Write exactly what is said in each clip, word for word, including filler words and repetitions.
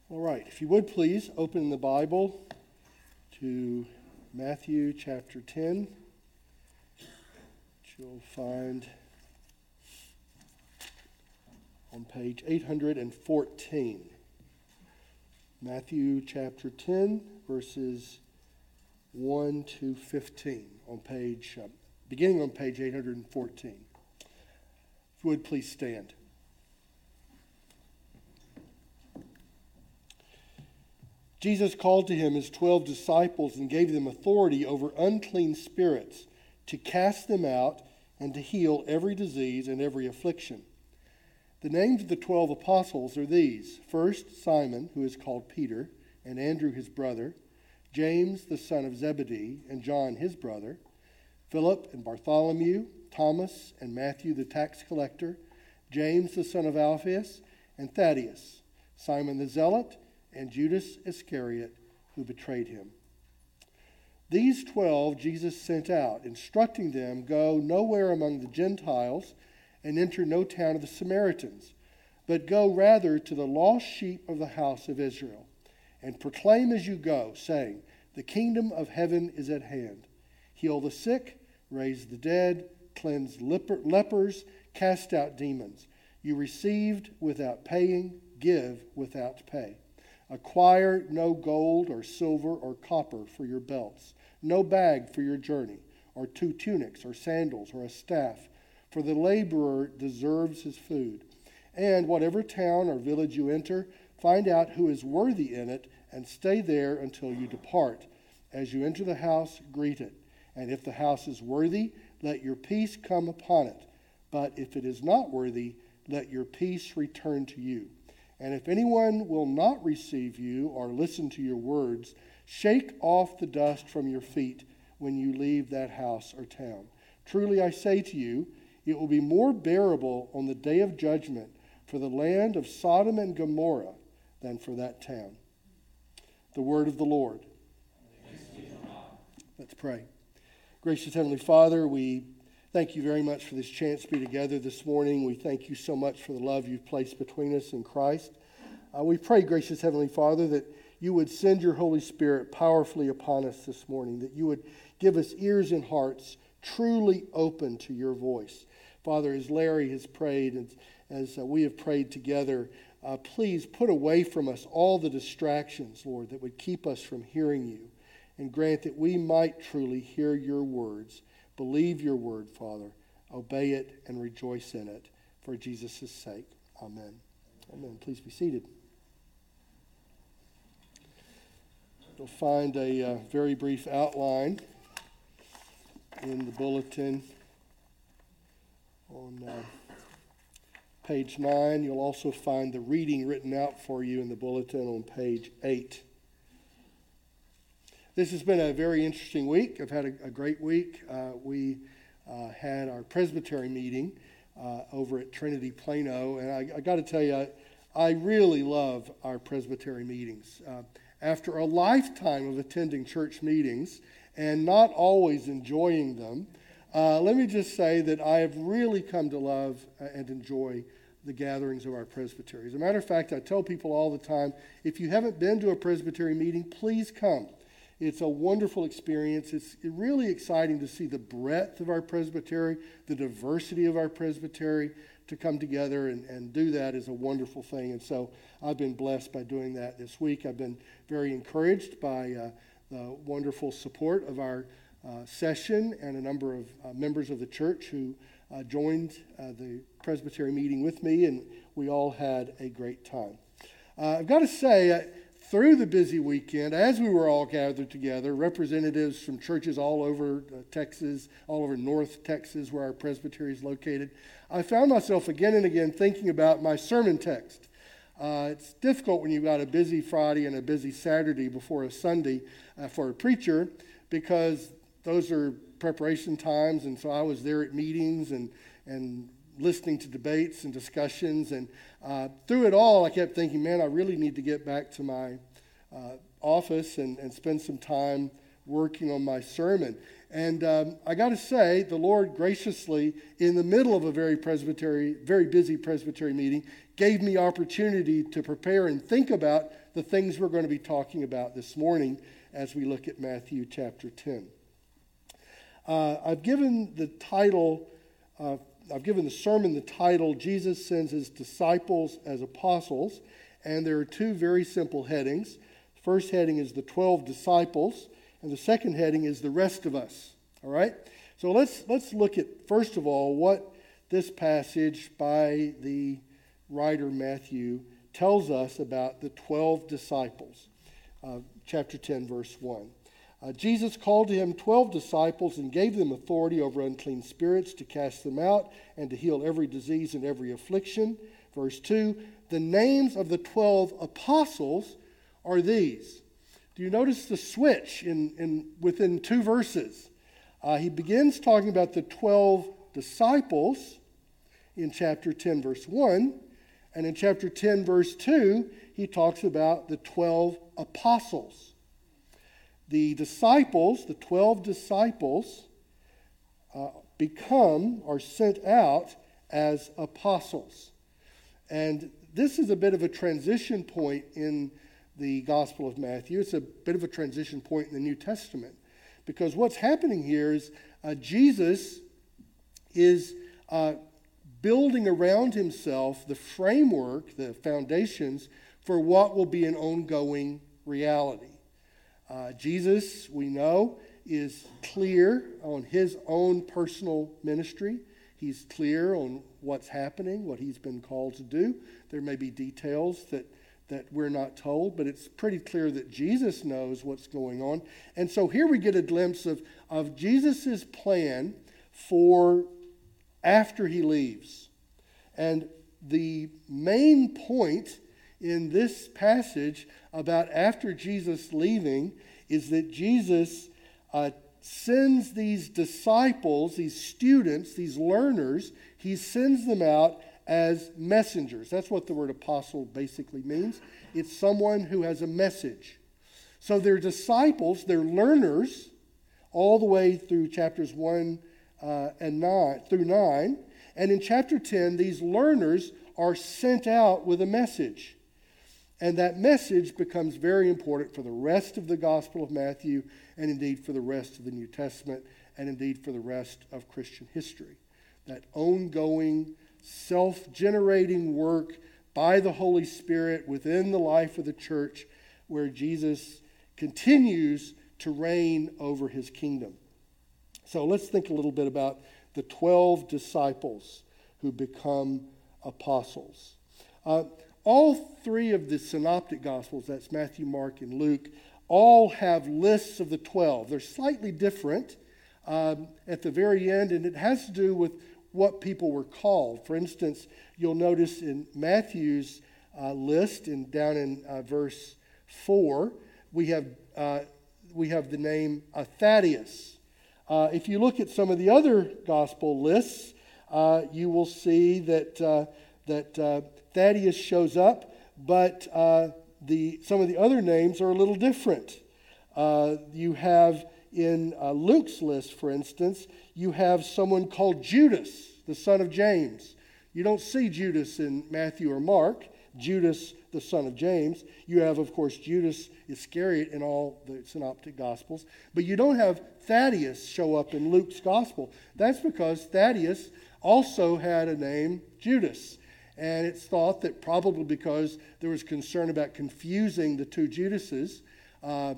All right, if you would please open the Bible to Matthew chapter ten, which you'll find on page eight hundred fourteen. Matthew chapter ten, verses one to fifteen, on page, uh, beginning on page eight hundred fourteen. If you would please stand. Jesus called to him his twelve disciples and gave them authority over unclean spirits to cast them out and to heal every disease and every affliction. The names of the twelve apostles are these: first, Simon, who is called Peter, and Andrew his brother, James the son of Zebedee, and John his brother, Philip and Bartholomew, Thomas and Matthew the tax collector, James the son of Alphaeus, and Thaddeus, Simon the zealot, and Judas Iscariot, who betrayed him. These twelve Jesus sent out, instructing them, "Go nowhere among the Gentiles, and enter no town of the Samaritans, but go rather to the lost sheep of the house of Israel, and proclaim as you go, saying, the kingdom of heaven is at hand. Heal the sick, raise the dead, cleanse leper- lepers, cast out demons. You received without paying, give without pay. Acquire no gold or silver or copper for your belts, no bag for your journey, or two tunics or sandals or a staff, for the laborer deserves his food. And whatever town or village you enter, find out who is worthy in it, and stay there until you depart. As you enter the house, greet it. And if the house is worthy, let your peace come upon it. But if it is not worthy, let your peace return to you. And if anyone will not receive you or listen to your words, shake off the dust from your feet when you leave that house or town. Truly I say to you, it will be more bearable on the day of judgment for the land of Sodom and Gomorrah than for that town." The word of the Lord. Let's pray. Gracious Heavenly Father, we thank you very much for this chance to be together this morning. We thank you so much for the love you've placed between us in Christ. Uh, we pray, gracious Heavenly Father, that you would send your Holy Spirit powerfully upon us this morning, that you would give us ears and hearts truly open to your voice. Father, as Larry has prayed and as uh, we have prayed together, uh, please put away from us all the distractions, Lord, that would keep us from hearing you, and grant that we might truly hear your words, believe your word, Father, obey it, and rejoice in it. For Jesus' sake, amen. Amen. Please be seated. You'll find a uh, very brief outline in the bulletin on uh, page nine. You'll also find the reading written out for you in the bulletin on page eight. This has been a very interesting week. I've had a, a great week. Uh, we uh, had our presbytery meeting uh, over at Trinity Plano, and I, I got to tell you, I, I really love our presbytery meetings. Uh, after a lifetime of attending church meetings and not always enjoying them, uh, let me just say that I have really come to love and enjoy the gatherings of our presbytery. As a matter of fact, I tell people all the time, if you haven't been to a presbytery meeting, please come. It's a wonderful experience. It's really exciting to see the breadth of our presbytery, the diversity of our presbytery. To come together and, and do that is a wonderful thing. And so I've been blessed by doing that this week. I've been very encouraged by uh, the wonderful support of our uh, session and a number of uh, members of the church who uh, joined uh, the presbytery meeting with me, and we all had a great time. Uh, I've got to say, uh, through the busy weekend, as we were all gathered together, representatives from churches all over uh, Texas, all over North Texas, where our presbytery is located, I found myself again and again thinking about my sermon text. Uh, it's difficult when you've got a busy Friday and a busy Saturday before a Sunday uh, for a preacher, because those are preparation times, and so I was there at meetings and and listening to debates and discussions, and uh, through it all, I kept thinking, man, I really need to get back to my uh, office and, and spend some time working on my sermon. And um, I got to say, the Lord graciously, in the middle of a very presbytery, very busy presbytery meeting, gave me opportunity to prepare and think about the things we're going to be talking about this morning as we look at Matthew chapter ten. Uh, I've given the title, uh, I've given the sermon the title, Jesus Sends His Disciples as Apostles, and there are two very simple headings. The first heading is the twelve disciples, and the second heading is the rest of us. All right? So let's let's look at, first of all, what this passage by the writer Matthew tells us about the twelve disciples. Uh, chapter ten, verse one. Uh, Jesus called to him twelve disciples and gave them authority over unclean spirits to cast them out and to heal every disease and every affliction. Verse two, the names of the twelve apostles are these. Do you notice the switch in, in within two verses? Uh, he begins talking about the twelve disciples in chapter ten, verse one. And in chapter ten, verse two, he talks about the twelve apostles. The disciples, the twelve disciples, uh, become or sent out as apostles. And this is a bit of a transition point in the Gospel of Matthew. It's a bit of a transition point in the New Testament. Because what's happening here is uh, Jesus is uh, building around himself the framework, the foundations for what will be an ongoing reality. Uh, Jesus, we know, is clear on his own personal ministry. He's clear on what's happening, what he's been called to do. There may be details that, that we're not told, but it's pretty clear that Jesus knows what's going on. And so here we get a glimpse of, of Jesus' plan for after he leaves. And the main point in this passage about after Jesus leaving is that Jesus uh, sends these disciples, these students, these learners, he sends them out as messengers. That's what the word apostle basically means. It's someone who has a message. So they're disciples, they're learners, all the way through chapters one uh, and nine through nine. And in chapter ten, these learners are sent out with a message. And that message becomes very important for the rest of the Gospel of Matthew, and indeed for the rest of the New Testament, and indeed for the rest of Christian history. That ongoing, self-generating work by the Holy Spirit within the life of the church, where Jesus continues to reign over his kingdom. So let's think a little bit about the twelve disciples who become apostles. Uh, all three of the synoptic gospels, that's Matthew, Mark, and Luke, all have lists of the twelve. They're slightly different um, at the very end, and it has to do with what people were called. For instance, you'll notice in Matthew's uh, list, and down in uh, verse four, we have uh, we have the name uh, Thaddeus. Uh, if you look at some of the other gospel lists, uh, you will see that uh, that uh, Thaddeus shows up, but uh, the some of the other names are a little different. Uh, you have in uh, Luke's list, for instance, you have someone called Judas, the son of James. You don't see Judas in Matthew or Mark. Judas, the son of James. You have, of course, Judas Iscariot in all the synoptic gospels. But you don't have Thaddeus show up in Luke's gospel. That's because Thaddeus also had a name, Judas. And it's thought that probably because there was concern about confusing the two Judases, uh,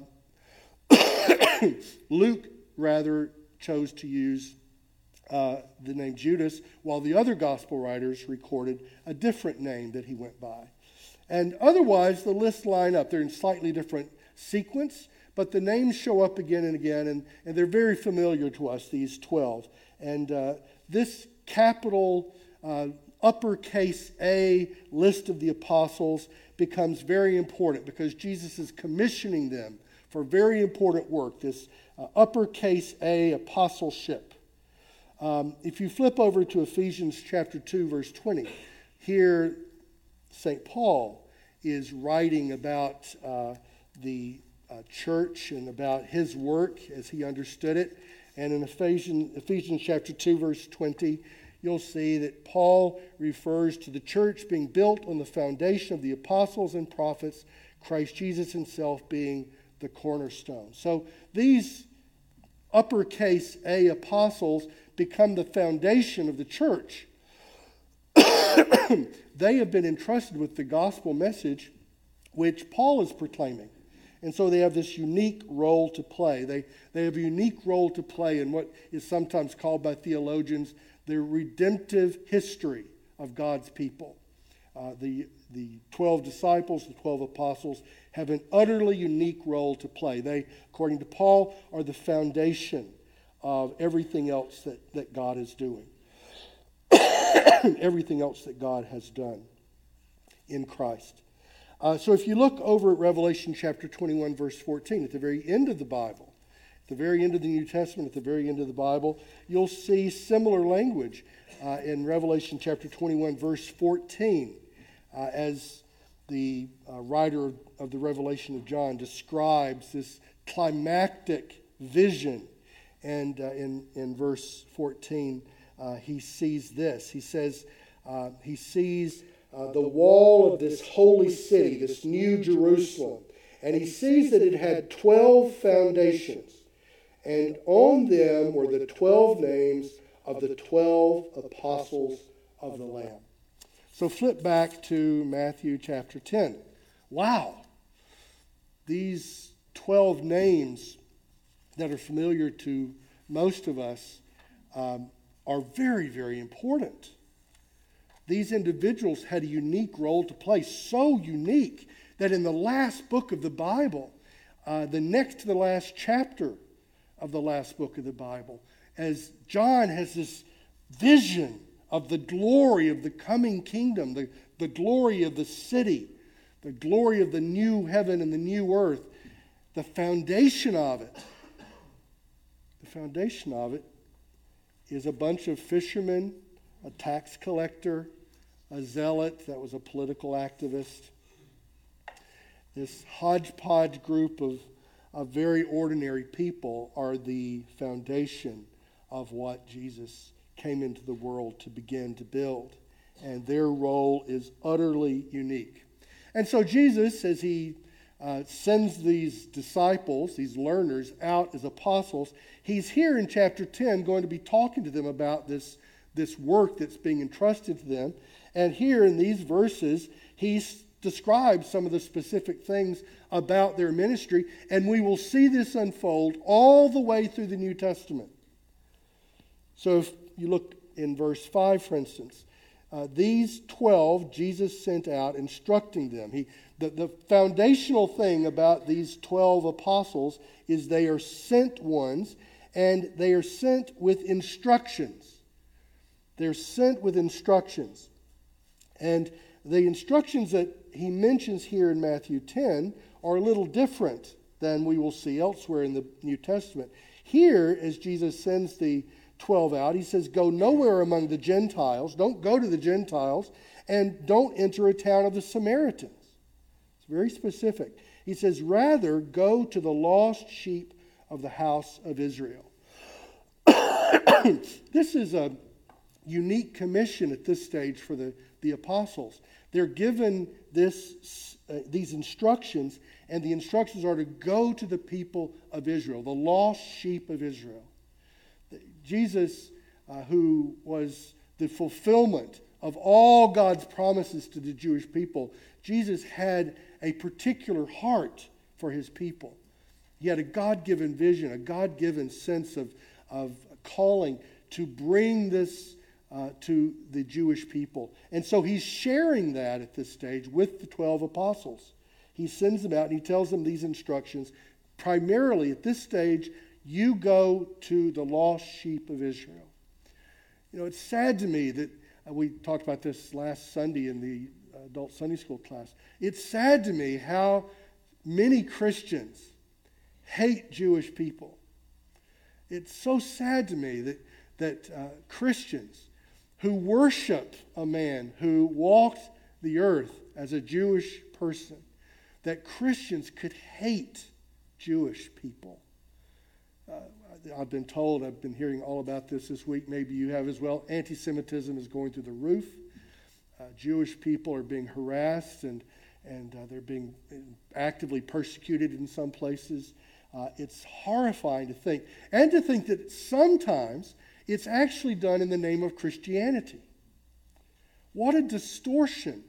Luke rather chose to use uh, the name Judas, while the other gospel writers recorded a different name that he went by. And otherwise, the lists line up. They're in slightly different sequence, but the names show up again and again, and, and they're very familiar to us, these twelve. And uh, this capital uh, uppercase A list of the apostles becomes very important because Jesus is commissioning them for very important work, this uh, uppercase A apostleship. Um, if you flip over to Ephesians chapter two, verse twenty, here Saint Paul is writing about uh, the uh, church and about his work as he understood it. And in Ephesians, Ephesians chapter two, verse twenty, you'll see that Paul refers to the church being built on the foundation of the apostles and prophets, Christ Jesus himself being the cornerstone. So these uppercase A apostles become the foundation of the church. They have been entrusted with the gospel message which Paul is proclaiming. And so they have this unique role to play. They, they have a unique role to play in what is sometimes called by theologians the redemptive history of God's people. Uh, the, the twelve disciples, the twelve apostles, have an utterly unique role to play. They, according to Paul, are the foundation of everything else that, that God is doing. Everything else that God has done in Christ. Uh, so if you look over at Revelation chapter twenty-one, verse fourteen, at the very end of the Bible, at the very end of the New Testament, at the very end of the Bible, you'll see similar language uh, in Revelation chapter twenty-one, verse fourteen, uh, as the uh, writer of, of the Revelation of John describes this climactic vision. And uh, in, in verse fourteen, uh, he sees this. He says, uh, he sees uh, the wall of this holy city, this new Jerusalem. And he sees that it had twelve foundations. And on them were the twelve names of the twelve apostles of the Lamb. So flip back to Matthew chapter ten. Wow. These twelve names that are familiar to most of us um, are very, very important. These individuals had a unique role to play, so unique that in the last book of the Bible, uh, the next to the last chapter of the last book of the Bible, as John has this vision of the glory of the coming kingdom, the, the glory of the city, the glory of the new heaven and the new earth, the foundation of it, the foundation of it is a bunch of fishermen, a tax collector, a zealot that was a political activist. This hodgepodge group of, of very ordinary people are the foundation of what Jesus came into the world to begin to build. And their role is utterly unique. And so Jesus, as he uh, sends these disciples, these learners, out as apostles, he's here in chapter ten going to be talking to them about this, this work that's being entrusted to them. And here in these verses, he describes some of the specific things about their ministry. And we will see this unfold all the way through the New Testament. So if you look in verse five, for instance, uh, these twelve Jesus sent out instructing them. He, the, the foundational thing about these twelve apostles is they are sent ones, and they are sent with instructions. They're sent with instructions. And the instructions that he mentions here in Matthew ten are a little different than we will see elsewhere in the New Testament. Here, as Jesus sends the twelve out, he says, go nowhere among the Gentiles, don't go to the Gentiles, and don't enter a town of the Samaritans. It's very specific. He says, rather, go to the lost sheep of the house of Israel. This is a unique commission at this stage for the, the apostles. They're given this, uh, these instructions, and the instructions are to go to the people of Israel, the lost sheep of Israel. Jesus, uh, who was the fulfillment of all God's promises to the Jewish people, Jesus had a particular heart for his people. He had a God-given vision, a God-given sense of, of calling to bring this uh, to the Jewish people. And so he's sharing that at this stage with the twelve apostles. He sends them out and he tells them these instructions. Primarily at this stage, you go to the lost sheep of Israel. You know, it's sad to me that uh, we talked about this last Sunday in the adult Sunday school class. It's sad to me how many Christians hate Jewish people. It's so sad to me that, that uh, Christians who worship a man who walked the earth as a Jewish person, that Christians could hate Jewish people. Uh, I've been told, I've been hearing all about this this week, maybe you have as well, anti-Semitism is going through the roof. Uh, Jewish people are being harassed and, and uh, they're being actively persecuted in some places. Uh, it's horrifying to think, and to think that sometimes it's actually done in the name of Christianity. What a distortion.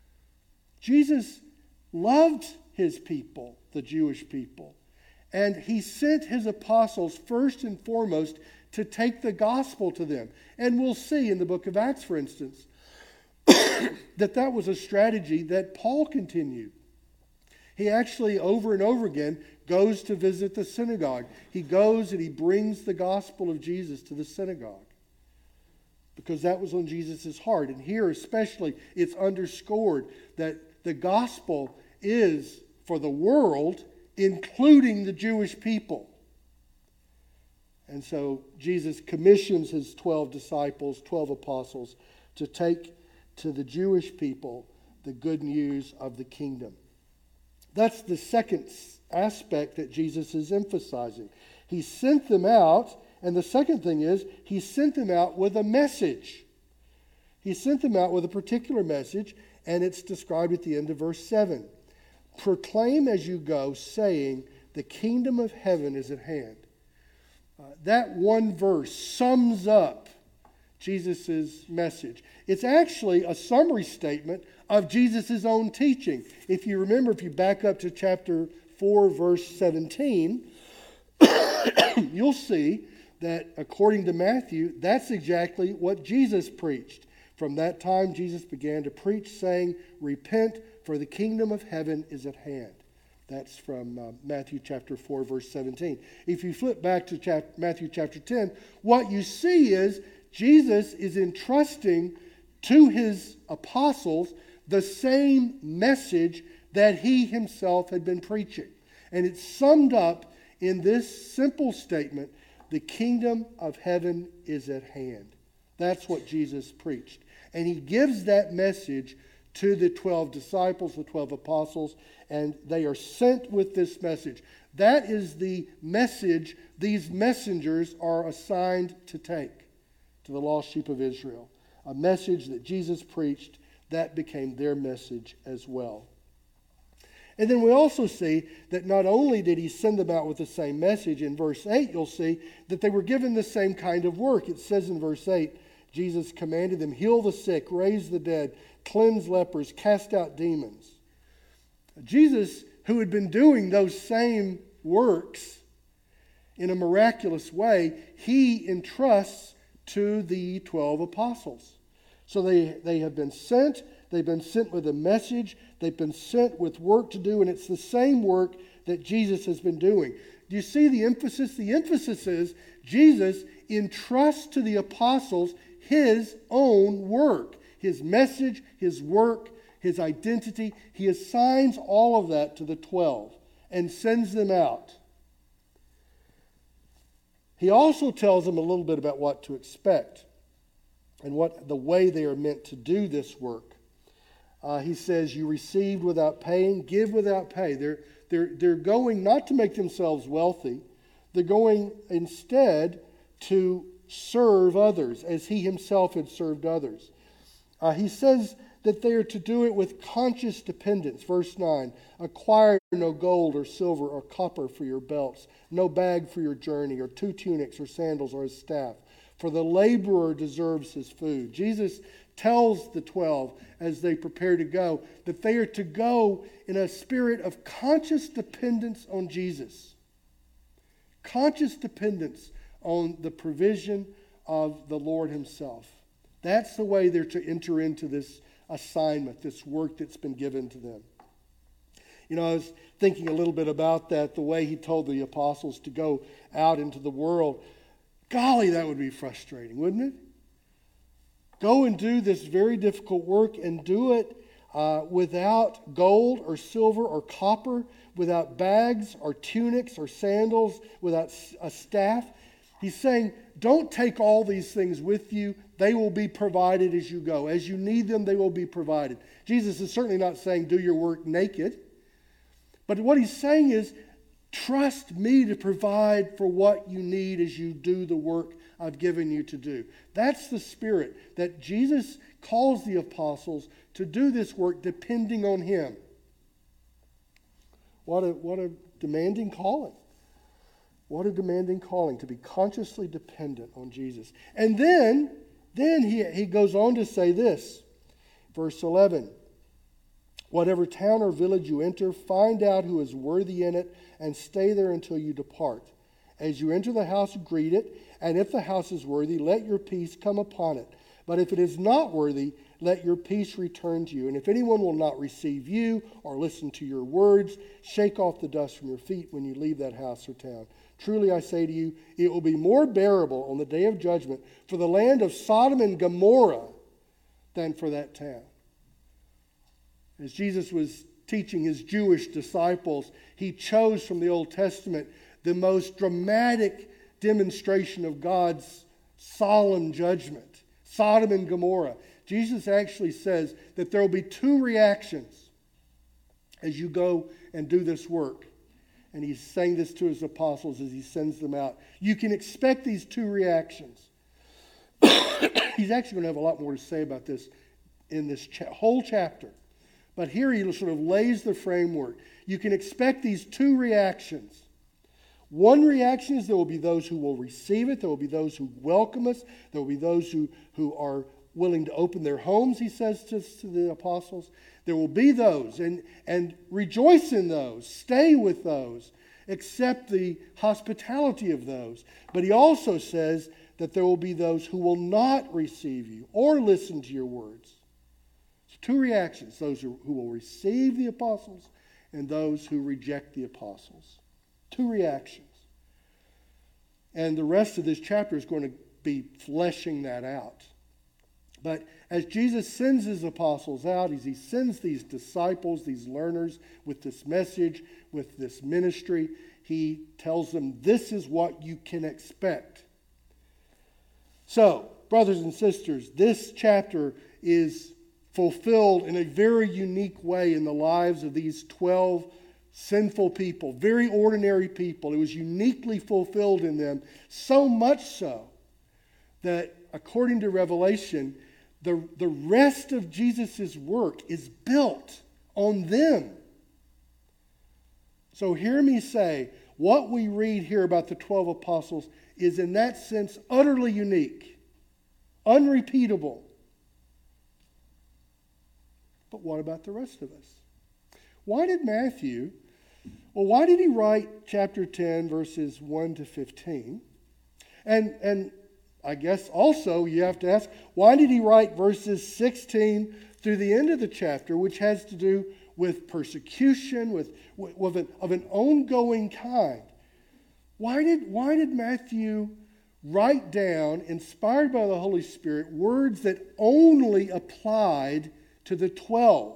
Jesus loved his people, the Jewish people, and he sent his apostles first and foremost to take the gospel to them. And we'll see in the book of Acts, for instance, that that was a strategy that Paul continued. He actually, over and over again, goes to visit the synagogue. He goes and he brings the gospel of Jesus to the synagogue, because that was on Jesus' heart. And here especially, it's underscored that the gospel is for the world, including the Jewish people. And so Jesus commissions his twelve disciples, twelve apostles, to take to the Jewish people the good news of the kingdom. That's the second aspect that Jesus is emphasizing. He sent them out, and the second thing is, he sent them out with a message. He sent them out with a particular message, and it's described at the end of verse seven. Proclaim as you go, saying, the kingdom of heaven is at hand. Uh, that one verse sums up Jesus' message. It's actually a summary statement of Jesus' own teaching. If you remember, if you back up to chapter four, verse seventeen, you'll see that according to Matthew, that's exactly what Jesus preached. From that time, Jesus began to preach, saying, repent, for the kingdom of heaven is at hand. That's from uh, Matthew chapter four, verse seventeen. If you flip back to chap- Matthew chapter ten, what you see is Jesus is entrusting to his apostles the same message that he himself had been preaching. And it's summed up in this simple statement, the kingdom of heaven is at hand. That's what Jesus preached. And he gives that message to the twelve disciples, the twelve apostles, and they are sent with this message. That is the message these messengers are assigned to take to the lost sheep of Israel. A message that Jesus preached, that became their message as well. And then we also see that not only did he send them out with the same message, in verse eight you'll see that they were given the same kind of work. It says in verse eight, Jesus commanded them, heal the sick, raise the dead, cleanse lepers, cast out demons. Jesus, who had been doing those same works in a miraculous way, he entrusts to the twelve apostles. So they, they have been sent, they've been sent with a message, they've been sent with work to do, and it's the same work that Jesus has been doing. Do you see the emphasis? The emphasis is Jesus entrusts to the apostles his own work, his message, his work, his identity. He assigns all of that to the twelve and sends them out. He also tells them a little bit about what to expect and what the way they are meant to do this work. Uh, he says, you received without paying, give without pay. They're, they're, they're going not to make themselves wealthy. They're going instead to serve others as he himself had served others. Uh, he says that they are to do it with conscious dependence. Verse nine, acquire no gold or silver or copper for your belts, no bag for your journey, or two tunics or sandals or a staff. For the laborer deserves his food. Jesus tells the twelve as they prepare to go that they are to go in a spirit of conscious dependence on Jesus. Conscious dependence on the provision of the Lord himself. That's the way they're to enter into this assignment, this work that's been given to them. You know, I was thinking a little bit about that, the way he told the apostles to go out into the world. Golly, that would be frustrating, wouldn't it? Go and do this very difficult work and do it uh, without gold or silver or copper, without bags or tunics or sandals, without a staff. He's saying, don't take all these things with you. They will be provided as you go. As you need them, they will be provided. Jesus is certainly not saying do your work naked. But what he's saying is, Trust me to provide for what you need as you do the work I've given you to do. That's the spirit that Jesus calls the apostles to do this work depending on him. What a, what a demanding calling. What a demanding calling to be consciously dependent on Jesus. And then, then he, he goes on to say this, verse eleven. Whatever town or village you enter, find out who is worthy in it and stay there until you depart. As you enter the house, greet it, and if the house is worthy, let your peace come upon it. But if it is not worthy, let your peace return to you. And if anyone will not receive you or listen to your words, shake off the dust from your feet when you leave that house or town. Truly I say to you, it will be more bearable on the day of judgment for the land of Sodom and Gomorrah than for that town. As Jesus was teaching his Jewish disciples, he chose from the Old Testament the most dramatic demonstration of God's solemn judgment, Sodom and Gomorrah. Jesus actually says that there will be two reactions as you go and do this work. And he's saying this to his apostles as he sends them out. You can expect these two reactions. He's actually going to have a lot more to say about this in this cha- whole chapter. But here he sort of lays the framework. You can expect these two reactions. One reaction is there will be those who will receive it. There will be those who welcome us. There will be those who, who are willing to open their homes, he says to, to the apostles. There will be those, and, and rejoice in those. Stay with those. Accept the hospitality of those. But he also says that there will be those who will not receive you or listen to your words. Two reactions, those who, who will receive the apostles and those who reject the apostles. Two reactions. And the rest of this chapter is going to be fleshing that out. But as Jesus sends his apostles out, as he sends these disciples, these learners with this message, with this ministry, he tells them this is what you can expect. So, brothers and sisters, this chapter is fulfilled in a very unique way in the lives of these twelve sinful people, very ordinary people. It was uniquely fulfilled in them, so much so that according to Revelation, the, the rest of Jesus' work is built on them. So hear me say, what we read here about the twelve apostles is in that sense utterly unique, unrepeatable. But what about the rest of us? Why did Matthew, well, why did he write chapter ten, verses one to fifteen? And, and I guess also you have to ask, why did he write verses sixteen through the end of the chapter, which has to do with persecution, with, with an, of an ongoing kind? Why did, why did Matthew write down, inspired by the Holy Spirit, words that only applied to the twelve?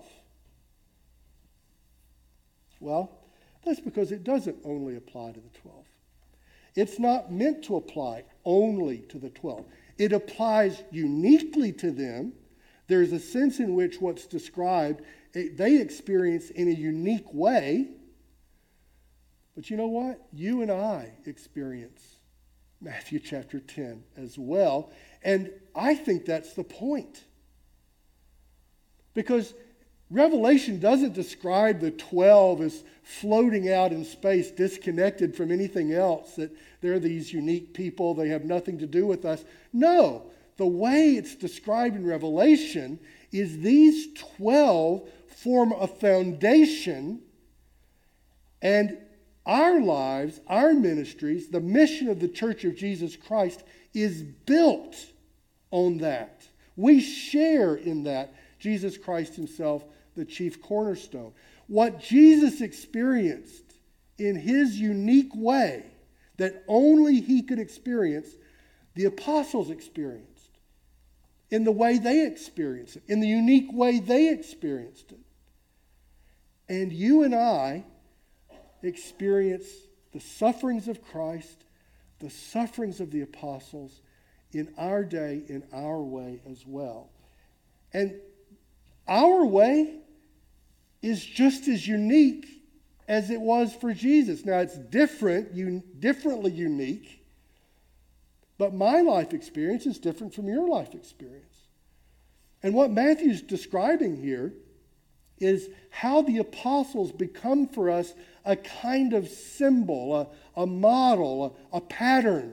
Well, that's because it doesn't only apply to the twelve. It's not meant to apply only to the twelve. It applies uniquely to them. There's a sense in which what's described, it, they experience in a unique way. But you know what? You and I experience Matthew chapter ten as well. And I think that's the point. Because Revelation doesn't describe the twelve as floating out in space, disconnected from anything else, that they're these unique people, they have nothing to do with us. No, the way it's described in Revelation is these twelve form a foundation, and our lives, our ministries, the mission of the Church of Jesus Christ is built on that. We share in that. Jesus Christ himself, the chief cornerstone. What Jesus experienced in his unique way that only he could experience, the apostles experienced in the way they experienced it, in the unique way they experienced it. And you and I experience the sufferings of Christ, the sufferings of the apostles in our day, in our way as well. And our way is just as unique as it was for Jesus. Now, it's different, un- differently unique, but my life experience is different from your life experience. And what Matthew's describing here is how the apostles become for us a kind of symbol, a, a model, a, a pattern.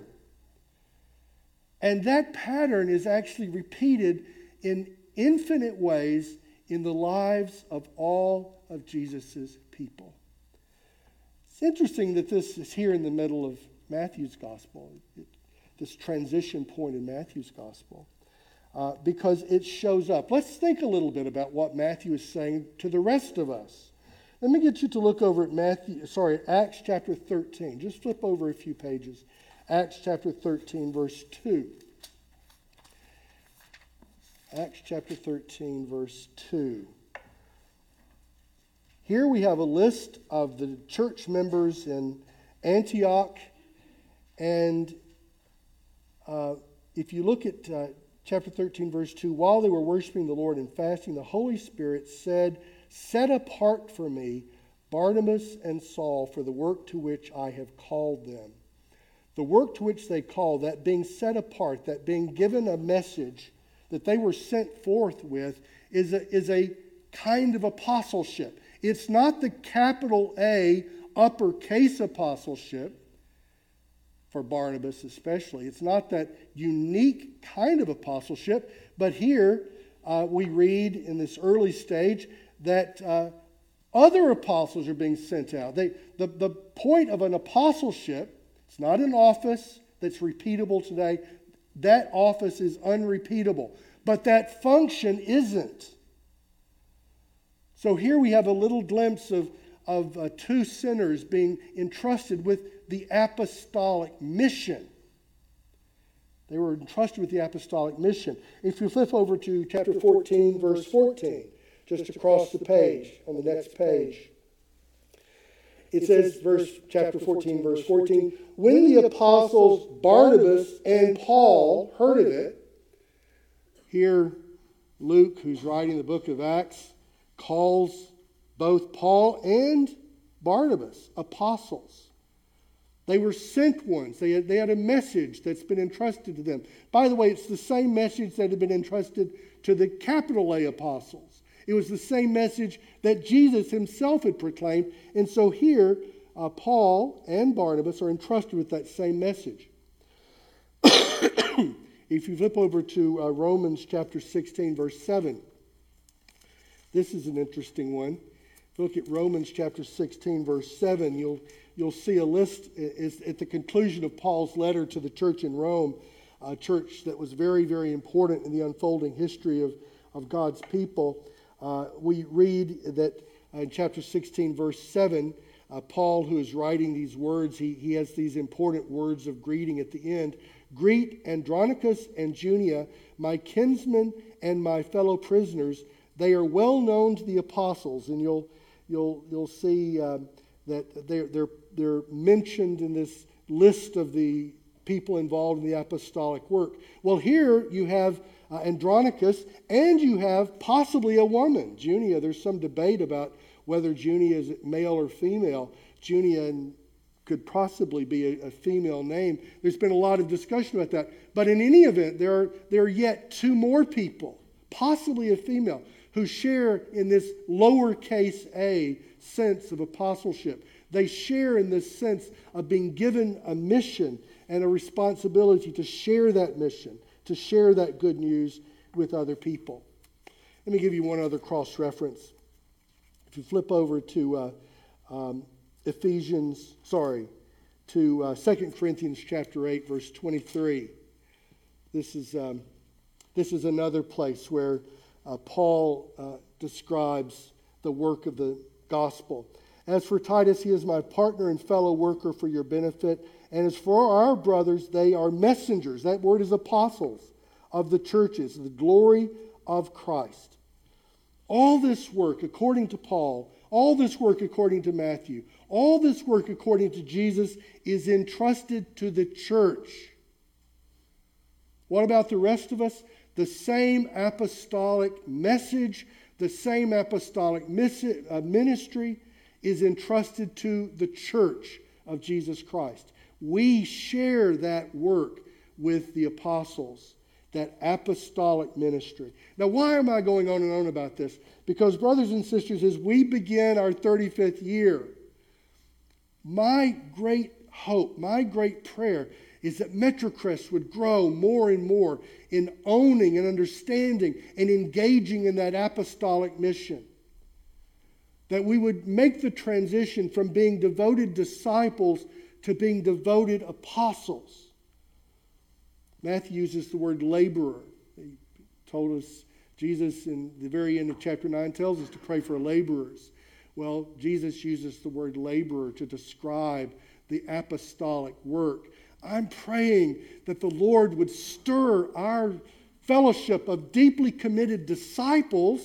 And that pattern is actually repeated in infinite ways in the lives of all of Jesus' people. It's interesting that this is here in the middle of Matthew's gospel, it, this transition point in Matthew's gospel, uh, because it shows up. Let's think a little bit about what Matthew is saying to the rest of us. Let me get you to look over at Matthew, sorry, Acts chapter thirteen. Just flip over a few pages. Acts chapter thirteen, verse two. Acts chapter thirteen, verse two. Here we have a list of the church members in Antioch. And uh, if you look at uh, chapter thirteen, verse two, while they were worshiping the Lord and fasting, the Holy Spirit said, "Set apart for me Barnabas and Saul for the work to which I have called them." The work to which they called, that being set apart, that being given a message that they were sent forth with, is a, is a kind of apostleship. It's not the capital A, uppercase apostleship, for Barnabas especially. It's not that unique kind of apostleship, but here uh, we read in this early stage that uh, other apostles are being sent out. They, the, the point of an apostleship, it's not an office that's repeatable today. That office is unrepeatable. But that function isn't. So here we have a little glimpse of, of uh, two sinners being entrusted with the apostolic mission. They were entrusted with the apostolic mission. If you flip over to chapter fourteen, verse fourteen, just across the page, on the next page, it says, verse chapter fourteen, verse fourteen, when the apostles Barnabas and Paul heard of it, here Luke, who's writing the book of Acts, calls both Paul and Barnabas apostles. They were sent ones. They had, they had a message that's been entrusted to them. By the way, it's the same message that had been entrusted to the capital A apostles. It was the same message that Jesus himself had proclaimed. And so here, uh, Paul and Barnabas are entrusted with that same message. If you flip over to uh, Romans chapter sixteen, verse seven, this is an interesting one. If you look at Romans chapter sixteen, verse seven, you'll, you'll see a list is at the conclusion of Paul's letter to the church in Rome, a church that was very, very important in the unfolding history of, of God's people. Uh, we read that uh, in chapter sixteen, verse seven, uh, Paul, who is writing these words, he, he has these important words of greeting at the end. Greet Andronicus and Junia, my kinsmen and my fellow prisoners. They are well known to the apostles, and you'll you'll you'll see um, that they're they're they're mentioned in this list of the people involved in the apostolic work. Well, here you have uh, Andronicus, and you have possibly a woman, Junia. There's some debate about whether Junia is male or female. Junia and could possibly be a, a female name. There's been a lot of discussion about that. But in any event, there are, there are yet two more people, possibly a female, who share in this lowercase a sense of apostleship. They share in this sense of being given a mission and a responsibility to share that mission, to share that good news with other people. Let me give you one other cross-reference. If you flip over to uh, um, Ephesians, sorry, to uh, Second Corinthians chapter eight, verse twenty-three. This is um, this is another place where uh, Paul uh, describes the work of the gospel. As for Titus, he is my partner and fellow worker for your benefit. And as for our brothers, they are messengers. That word is apostles of the churches, the glory of Christ. All this work, according to Paul, all this work according to Matthew, all this work according to Jesus is entrusted to the church. What about the rest of us? The same apostolic message, the same apostolic ministry is entrusted to the church of Jesus Christ. We share that work with the apostles, that apostolic ministry. Now, why am I going on and on about this? Because, brothers and sisters, as we begin our thirty-fifth year, my great hope, my great prayer is that Metrocrest would grow more and more in owning and understanding and engaging in that apostolic mission. That we would make the transition from being devoted disciples to being devoted apostles. Matthew uses the word laborer. He told us, Jesus in the very end of chapter nine tells us to pray for laborers. Well, Jesus uses the word laborer to describe the apostolic work. I'm praying that the Lord would stir our fellowship of deeply committed disciples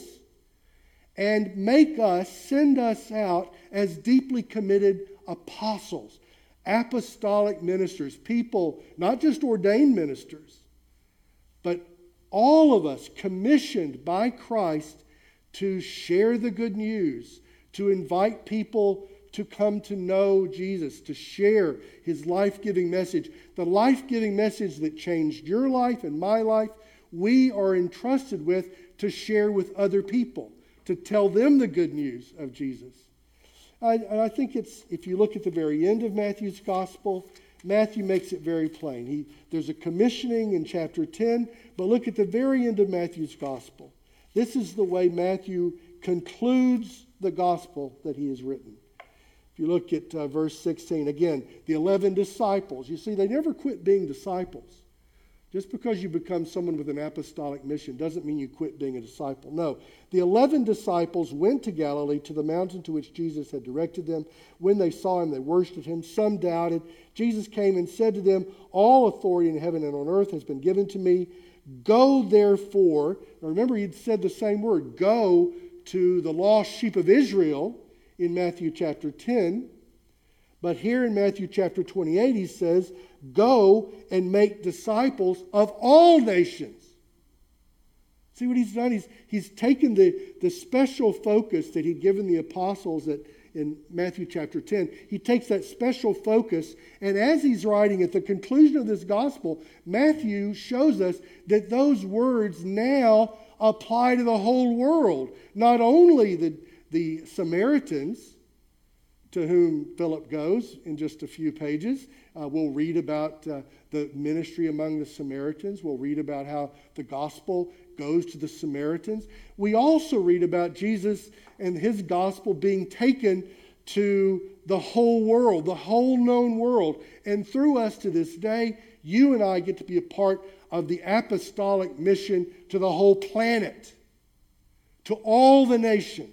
and make us, send us out as deeply committed apostles, apostolic ministers, people, not just ordained ministers, but all of us commissioned by Christ to share the good news, to invite people to come to know Jesus, to share his life-giving message. The life-giving message that changed your life and my life, we are entrusted with to share with other people, to tell them the good news of Jesus. I, and I think it's, if you look at the very end of Matthew's gospel, Matthew makes it very plain. He, there's a commissioning in chapter ten, but look at the very end of Matthew's gospel. This is the way Matthew concludes the gospel that he has written. If you look at uh, verse sixteen, again, the eleven disciples. You see, they never quit being disciples. Just because you become someone with an apostolic mission doesn't mean you quit being a disciple. No. The eleven disciples went to Galilee, to the mountain to which Jesus had directed them. When they saw him, they worshipped him. Some doubted. Jesus came and said to them, "All authority in heaven and on earth has been given to me. Go therefore." Now remember, he'd said the same word, go to the lost sheep of Israel in Matthew chapter ten. But here in Matthew chapter twenty-eight, he says, go and make disciples of all nations. See what he's done? He's, he's taken the, the special focus that he'd given the apostles at, in Matthew chapter ten. He takes that special focus, and as he's writing at the conclusion of this gospel, Matthew shows us that those words now apply to the whole world. Not only the, the Samaritans, to whom Philip goes in just a few pages. Uh, we'll read about uh, the ministry among the Samaritans. We'll read about how the gospel goes to the Samaritans. We also read about Jesus and his gospel being taken to the whole world, the whole known world. And through us to this day, you and I get to be a part of the apostolic mission to the whole planet, to all the nations.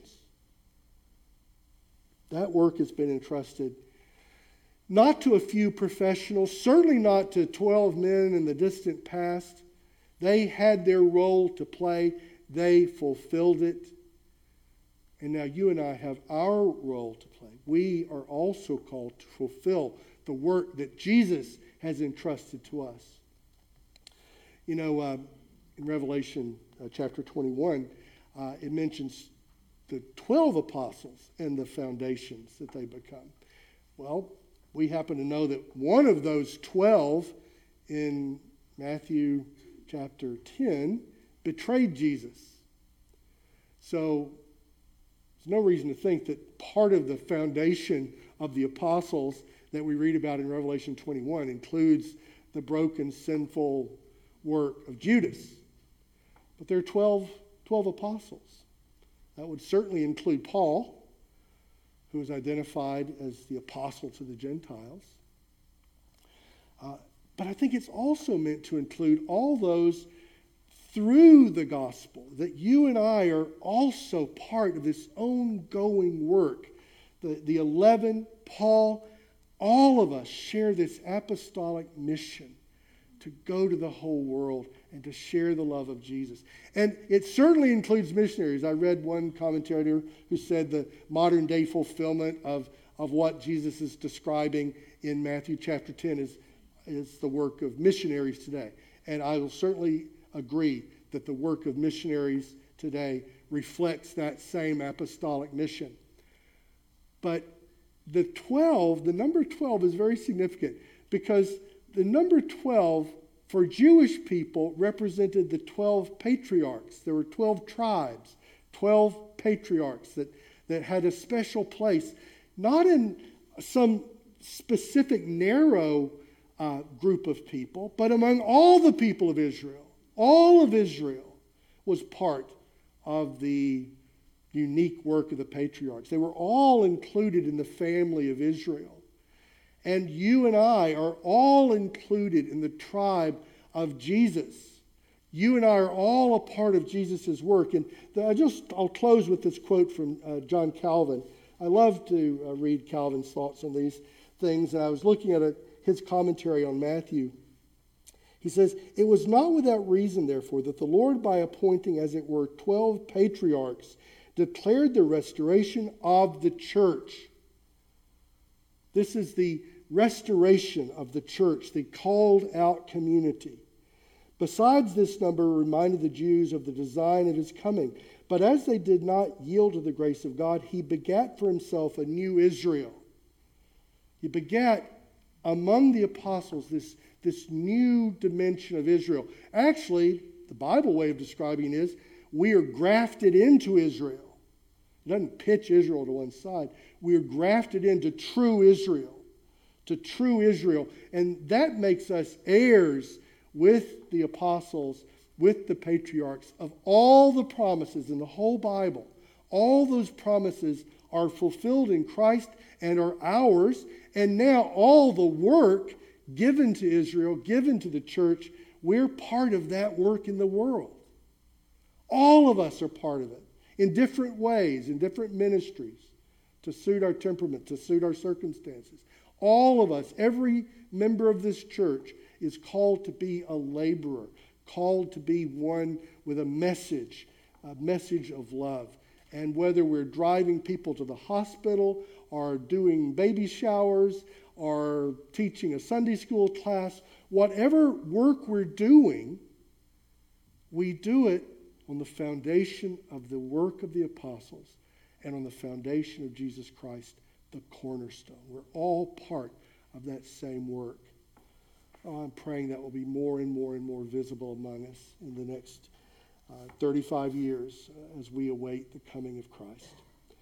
That work has been entrusted not to a few professionals, certainly not to twelve men in the distant past. They had their role to play. They fulfilled it. And now you and I have our role to play. We are also called to fulfill the work that Jesus has entrusted to us. You know, uh, in Revelation uh, chapter twenty-one, uh, it mentions the twelve apostles and the foundations that they become. Well, we happen to know that one of those twelve in Matthew chapter ten betrayed Jesus. So there's no reason to think that part of the foundation of the apostles that we read about in Revelation twenty-one includes the broken, sinful work of Judas. But there are twelve, twelve apostles. That would certainly include Paul, who is identified as the apostle to the Gentiles. Uh, but I think it's also meant to include all those through the gospel, that you and I are also part of this ongoing work. The, the eleven, Paul, all of us share this apostolic mission to go to the whole world and to share the love of Jesus. And it certainly includes missionaries. I read one commentator who said the modern day fulfillment of, of what Jesus is describing in Matthew chapter ten is, is the work of missionaries today. And I will certainly agree that the work of missionaries today reflects that same apostolic mission. But the twelve, the number twelve is very significant because the number twelve for Jewish people represented the twelve patriarchs. There were twelve tribes, twelve patriarchs that, that had a special place, not in some specific narrow uh, group of people, but among all the people of Israel. All of Israel was part of the unique work of the patriarchs. They were all included in the family of Israel. And you and I are all included in the tribe of Jesus. You and I are all a part of Jesus' work. And I just, I'll close with this quote from uh, John Calvin. I love to uh, read Calvin's thoughts on these things. And I was looking at a, his commentary on Matthew. He says, "It was not without reason, therefore, that the Lord, by appointing, as it were, twelve patriarchs, declared the restoration of the church." This is the restoration of the church, the called out community. "Besides, this number reminded the Jews of the design of his coming. But as they did not yield to the grace of God, he begat for himself a new Israel." He begat among the apostles this, this new dimension of Israel. Actually, the Bible way of describing it is, we are grafted into Israel. It doesn't pitch Israel to one side. We are grafted into true Israel. To true Israel. And that makes us heirs with the apostles, with the patriarchs, of all the promises in the whole Bible. All those promises are fulfilled in Christ and are ours. And now all the work given to Israel, given to the church, we're part of that work in the world. All of us are part of it in different ways, in different ministries, to suit our temperament, to suit our circumstances. All of us, every member of this church, is called to be a laborer, called to be one with a message, a message of love. And whether we're driving people to the hospital or doing baby showers or teaching a Sunday school class, whatever work we're doing, we do it on the foundation of the work of the apostles and on the foundation of Jesus Christ, the cornerstone. We're all part of that same work. Oh, I'm praying that will be more and more and more visible among us in the next uh, thirty-five years uh, as we await the coming of Christ.